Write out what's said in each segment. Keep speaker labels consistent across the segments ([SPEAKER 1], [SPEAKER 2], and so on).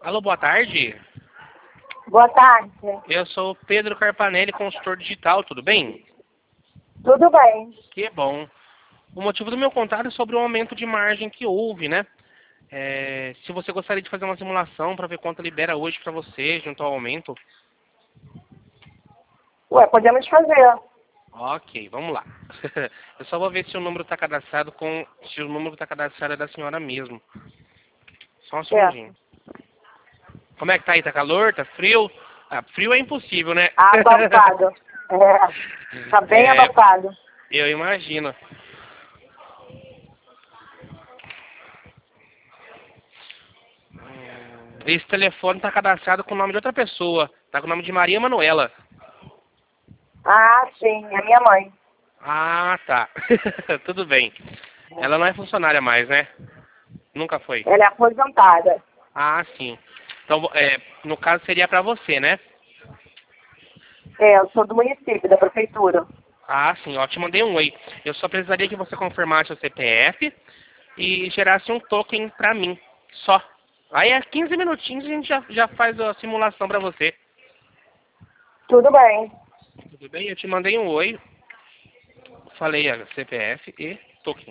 [SPEAKER 1] Alô, boa tarde.
[SPEAKER 2] Boa tarde.
[SPEAKER 1] Eu sou o Pedro Carpanelli, consultor digital, tudo bem?
[SPEAKER 2] Tudo bem?
[SPEAKER 1] Que bom. O motivo do meu contato é sobre o aumento de margem que houve, né? Se você gostaria de fazer uma simulação para ver quanto libera hoje para você, junto ao aumento.
[SPEAKER 2] Ué, podemos fazer.
[SPEAKER 1] Ok, vamos lá. Eu só vou ver se o número está cadastrado se o número está cadastrado é da senhora mesmo. Só um
[SPEAKER 2] Certo.
[SPEAKER 1] segundinho. Como é que tá aí? Tá calor? Tá frio? Ah, frio é impossível, né?
[SPEAKER 2] Abafado. Tá bem
[SPEAKER 1] É,
[SPEAKER 2] abafado.
[SPEAKER 1] eu imagino. Esse telefone tá cadastrado com o nome de outra pessoa. Tá com o nome de Maria Manuela.
[SPEAKER 2] Ah, sim, é minha mãe.
[SPEAKER 1] Ah, tá. Tudo bem. Ela não é funcionária mais, né? Nunca foi.
[SPEAKER 2] Ela é aposentada.
[SPEAKER 1] Ah, sim. Então, no caso seria pra você, né?
[SPEAKER 2] Eu sou do município, da prefeitura.
[SPEAKER 1] Ah, sim, ó, te mandei um oi. Eu só precisaria que você confirmasse o CPF e gerasse um token pra mim. Só. Aí a 15 minutinhos a gente já faz a simulação pra você.
[SPEAKER 2] Tudo bem.
[SPEAKER 1] Tudo bem? Eu te mandei um oi. Falei a CPF e token.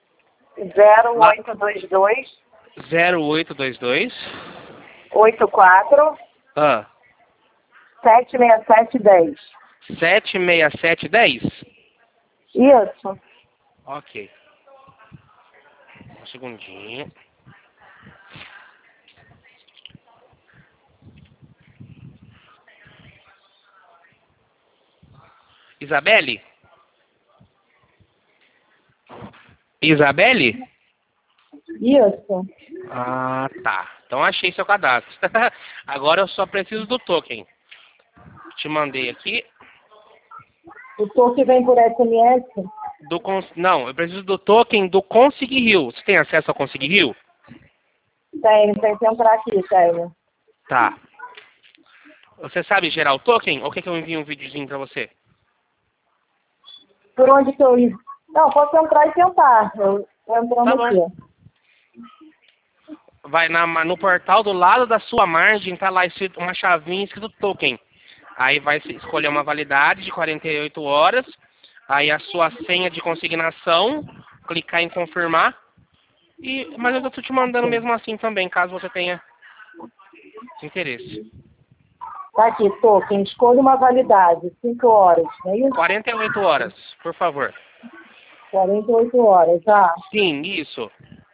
[SPEAKER 2] 0822
[SPEAKER 1] 0822
[SPEAKER 2] 84
[SPEAKER 1] ah,
[SPEAKER 2] 76710.
[SPEAKER 1] 76710.
[SPEAKER 2] Isso.
[SPEAKER 1] Ok. Um segundinho. Isabelle? Isabelle?
[SPEAKER 2] Isso.
[SPEAKER 1] Ah, tá. Então achei seu cadastro. Agora eu só preciso do token. Te mandei aqui.
[SPEAKER 2] O toque vem por SMS?
[SPEAKER 1] Não, eu preciso do token do Consig Rio. Você tem acesso ao Consig Rio?
[SPEAKER 2] Tem que entrar aqui, tenho.
[SPEAKER 1] Tá. Você sabe gerar o token? Ou quer que eu envie um videozinho pra você?
[SPEAKER 2] Por onde que eu ia? Não, posso entrar e tentar. Eu tô entrando
[SPEAKER 1] Tá
[SPEAKER 2] aqui.
[SPEAKER 1] bom. Vai no portal do lado da sua margem, tá lá escrito uma chavinha escrito token. Aí vai escolher uma validade de 48 horas. Aí a sua senha de consignação, clicar em confirmar. Mas eu tô te mandando mesmo assim também, caso você tenha interesse.
[SPEAKER 2] Tá aqui, token. Escolha uma validade. 5 horas, não é isso?
[SPEAKER 1] 48 horas, por favor.
[SPEAKER 2] 48 horas, tá?
[SPEAKER 1] Sim, isso.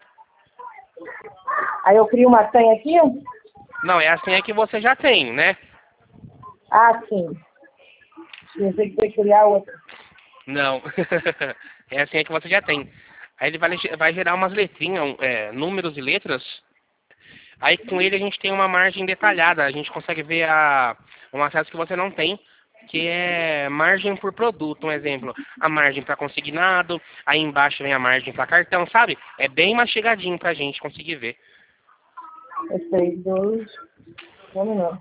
[SPEAKER 2] Aí eu crio uma senha aqui?
[SPEAKER 1] Não, é a senha que você já tem, né?
[SPEAKER 2] Ah, sim. Pensei que você criar outra.
[SPEAKER 1] Não. É a senha que você já tem. Aí ele vai gerar umas letrinhas, números e letras. Aí com ele a gente tem uma margem detalhada. A gente consegue ver um acesso que você não tem, que é margem por produto. Um exemplo, a margem para consignado, aí embaixo vem a margem para cartão, sabe? É bem mastigadinho pra gente conseguir ver.
[SPEAKER 2] É 6, 2. Vamos não.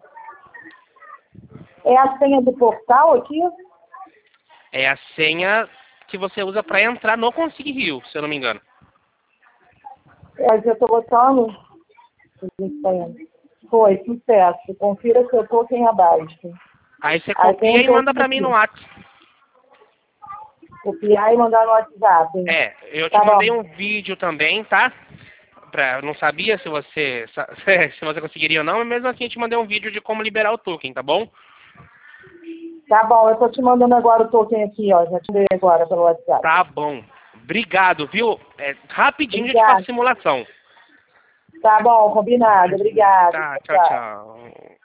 [SPEAKER 2] É a senha do portal aqui?
[SPEAKER 1] É a senha que você usa para entrar no Consig Rio, se eu não me engano.
[SPEAKER 2] É, eu tô botando. Foi, sucesso. Confira seu token abaixo.
[SPEAKER 1] Aí você
[SPEAKER 2] Aí tem
[SPEAKER 1] copia
[SPEAKER 2] um
[SPEAKER 1] e manda
[SPEAKER 2] token
[SPEAKER 1] para mim no
[SPEAKER 2] aqui.
[SPEAKER 1] WhatsApp.
[SPEAKER 2] Copiar e mandar no WhatsApp.
[SPEAKER 1] Eu te
[SPEAKER 2] Tá
[SPEAKER 1] mandei
[SPEAKER 2] bom.
[SPEAKER 1] um vídeo também, tá? Eu não sabia se você se você conseguiria ou não, mas mesmo assim eu te mandei um vídeo de como liberar o token, tá bom?
[SPEAKER 2] Tá bom, eu tô te mandando agora o token aqui, ó. Já te dei agora pelo WhatsApp.
[SPEAKER 1] Tá bom. Obrigado, viu? Rapidinho eu te faço
[SPEAKER 2] Obrigada.
[SPEAKER 1] simulação.
[SPEAKER 2] Tá bom, combinado. Obrigada.
[SPEAKER 1] Tá, tchau,
[SPEAKER 2] Tchau.
[SPEAKER 1] tchau.